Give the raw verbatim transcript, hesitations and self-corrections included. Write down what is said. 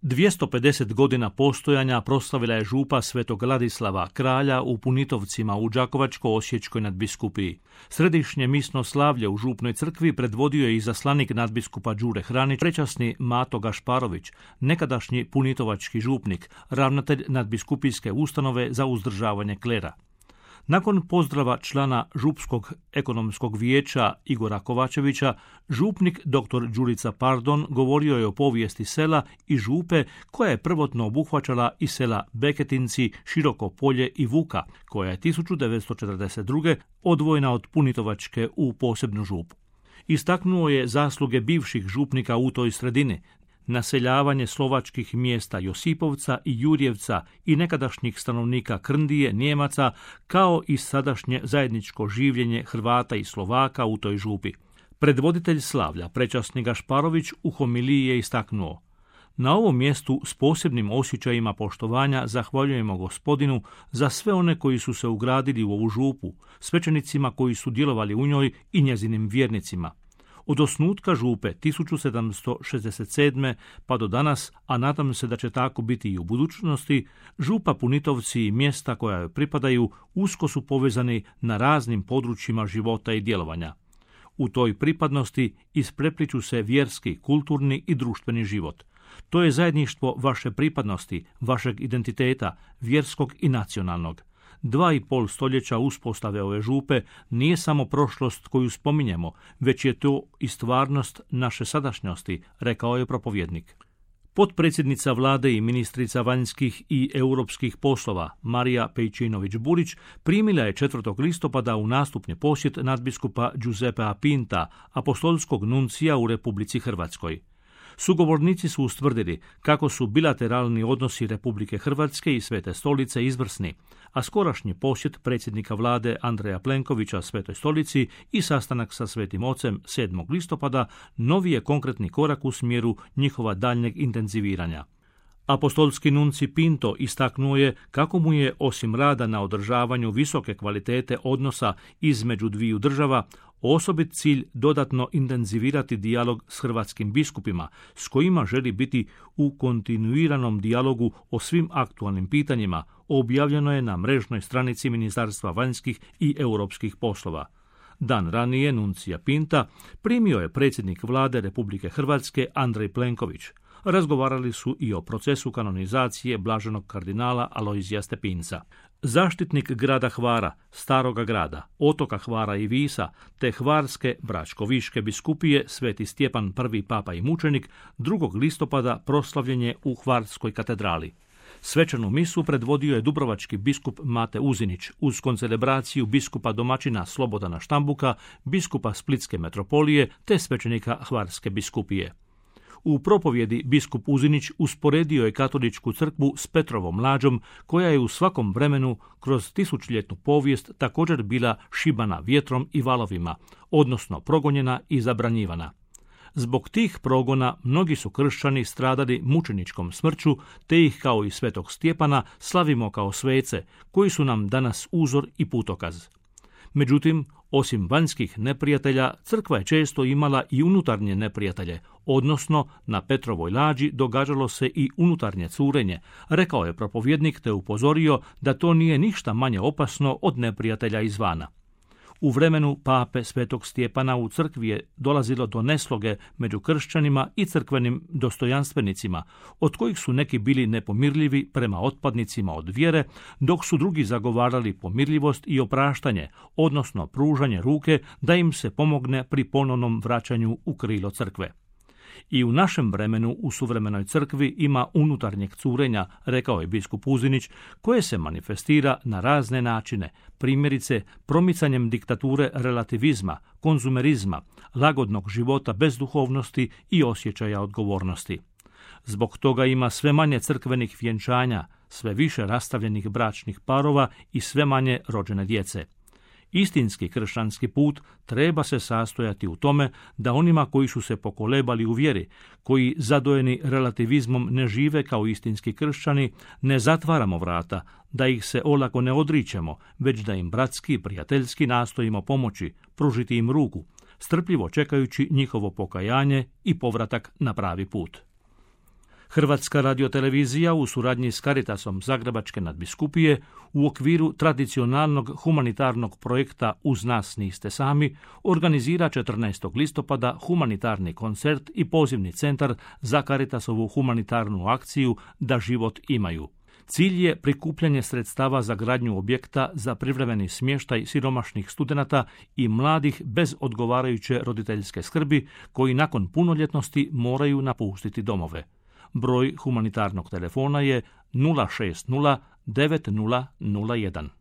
dvjesto pedeset godina postojanja proslavila je župa Svetog Ladislava, kralja u Punitovcima u Đakovačko-osječkoj nadbiskupiji. Središnje misno slavlje u župnoj crkvi predvodio je izaslanik nadbiskupa Đure Hranić, prečasni Mato Gašparović, nekadašnji punitovački župnik, ravnatelj nadbiskupijske ustanove za uzdržavanje klera. Nakon pozdrava člana Župskog ekonomskog vijeća Igora Kovačevića, župnik dr. Đurica Pardon govorio je o povijesti sela i župe koja je prvotno obuhvaćala i sela Beketinci, Široko Polje i Vuka, koja je tisuću devetsto četrdeset druge odvojena od Punitovačke u posebnu župu. Istaknuo je zasluge bivših župnika u toj sredini, naseljavanje slovačkih mjesta Josipovca i Jurjevca i nekadašnjih stanovnika Krndije, Njemaca, kao i sadašnje zajedničko življenje Hrvata i Slovaka u toj župi. Predvoditelj slavlja, prečasni Gašparović, u homiliji je istaknuo: na ovom mjestu s posebnim osjećajima poštovanja zahvaljujemo Gospodinu za sve one koji su se ugradili u ovu župu, svećenicima koji su djelovali u njoj i njezinim vjernicima. Od osnutka župe tisuću sedamsto šezdeset sedme pa do danas, a nadam se da će tako biti i u budućnosti, župa Punitovci i mjesta koja joj pripadaju usko su povezani na raznim područjima života i djelovanja. U toj pripadnosti isprepliću se vjerski, kulturni i društveni život. To je zajedništvo vaše pripadnosti, vašeg identiteta, vjerskog i nacionalnog. Dva i pol stoljeća uspostave ove župe nije samo prošlost koju spominjemo, već je to i stvarnost naše sadašnjosti, rekao je propovjednik. Potpredsjednica vlade i ministrica vanjskih i europskih poslova Marija Pejčinović-Burić primila je četvrtog listopada u nastupni posjet nadbiskupa Giuseppea Pinta, apostolskog nuncija u Republici Hrvatskoj. Sugovornici su ustvrdili kako su bilateralni odnosi Republike Hrvatske i Svete stolice izvrsni, a skorašnji posjet predsjednika vlade Andreja Plenkovića Svetoj stolici i sastanak sa Svetim ocem sedmog listopada novi je konkretni korak u smjeru njihova daljnjeg intenziviranja. Apostolski nunci Pinto istaknuo je kako mu je, osim rada na održavanju visoke kvalitete odnosa između dviju država, osobit cilj dodatno intenzivirati dijalog s hrvatskim biskupima, s kojima želi biti u kontinuiranom dijalogu o svim aktualnim pitanjima, objavljeno je na mrežnoj stranici Ministarstva vanjskih i europskih poslova. Dan ranije nuncija Pinta primio je predsjednik vlade Republike Hrvatske Andrej Plenković. Razgovarali su i o procesu kanonizacije blaženog kardinala Alojzija Stepinca. Zaštitnik grada Hvara, Staroga grada, otoka Hvara i Visa, te Hvarske Bračko-Viške biskupije Sveti Stjepan prvi papa i mučenik drugog listopada proslavljen je u Hvarskoj katedrali. Svečanu misu predvodio je dubrovački biskup Mate Uzinić uz koncelebraciju biskupa domaćina Slobodana Štambuka, biskupa Splitske metropolije te svećenika Hvarske biskupije. U propovjedi biskup Uzinić usporedio je katoličku crkvu s Petrovom lađom, koja je u svakom vremenu kroz tisućljetnu povijest također bila šibana vjetrom i valovima, odnosno progonjena i zabranjivana. Zbog tih progona mnogi su kršćani stradali mučeničkom smrću, te ih kao i Svetog Stjepana slavimo kao svece, koji su nam danas uzor i putokaz. Međutim, osim vanjskih neprijatelja, crkva je često imala i unutarnje neprijatelje, odnosno na Petrovoj lađi događalo se i unutarnje curenje, rekao je propovjednik te upozorio da to nije ništa manje opasno od neprijatelja izvana. U vremenu pape Svetog Stjepana u crkvi je dolazilo do nesloge među kršćanima i crkvenim dostojanstvenicima, od kojih su neki bili nepomirljivi prema otpadnicima od vjere, dok su drugi zagovarali pomirljivost i opraštanje, odnosno pružanje ruke da im se pomogne pri ponovnom vraćanju u krilo crkve. I u našem vremenu u suvremenoj crkvi ima unutarnjeg curenja, rekao je biskup Uzinić, koje se manifestira na razne načine, primjerice promicanjem diktature relativizma, konzumerizma, lagodnog života bez duhovnosti i osjećaja odgovornosti. Zbog toga ima sve manje crkvenih vjenčanja, sve više rastavljenih bračnih parova i sve manje rođene djece. Istinski kršćanski put treba se sastojati u tome da onima koji su se pokolebali u vjeri, koji zadojeni relativizmom ne žive kao istinski kršćani, ne zatvaramo vrata, da ih se olako ne odričemo, već da im bratski i prijateljski nastojimo pomoći, pružiti im ruku, strpljivo čekajući njihovo pokajanje i povratak na pravi put. Hrvatska radiotelevizija u suradnji s Caritasom Zagrebačke nadbiskupije u okviru tradicionalnog humanitarnog projekta Uz nas niste sami organizira četrnaestog listopada humanitarni koncert i pozivni centar za Caritasovu humanitarnu akciju Da život imaju. Cilj je prikupljanje sredstava za gradnju objekta za privremeni smještaj siromašnih studenata i mladih bez odgovarajuće roditeljske skrbi koji nakon punoljetnosti moraju napustiti domove. Broj humanitarnog telefona je nula šest nula devet nula nula jedan.